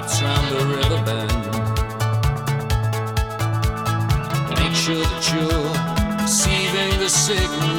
boats round the river bend. Make sure that you're receiving the signal